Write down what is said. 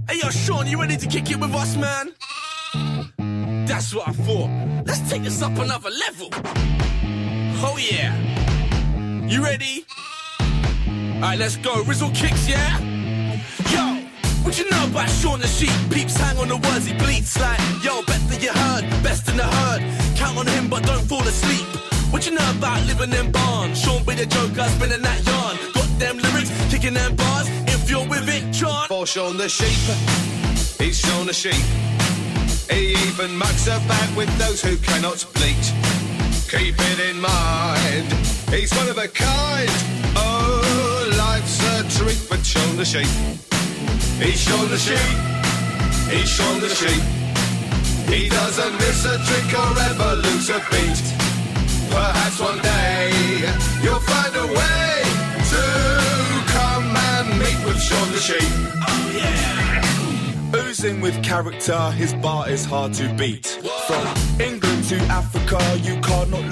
Hey yo, Sean, you ready to kick it with us, man? That's what I thought. Let's take this up another level. Oh yeah. You ready? Alright, let's go. Rizzle kicks, yeah? Yo, what you know about Sean the Sheep? Peeps hang on the words he bleats like, yo, bet that you heard, best in the herd. Count on him, but don't fall asleep. What you know about living in barns? Sean be the joker, spinning that yarn. Got them lyrics, kicking them bars. If you're with it, chant. For Sean the Sheep, he's Sean the Sheep. He even mucks about with those who cannot bleat. Keep it in mind, he's one of a kind. Oh, life's a treat for Sean the Sheep. He's Sean the Sheep, he's Sean the Sheep. He doesn't miss a trick or ever lose a beat. Perhaps one day you'll find a way to come and meet with Sean the Sheep. Oh yeah. Oozing with character, his bar is hard to beat. From England to Africa, you can't not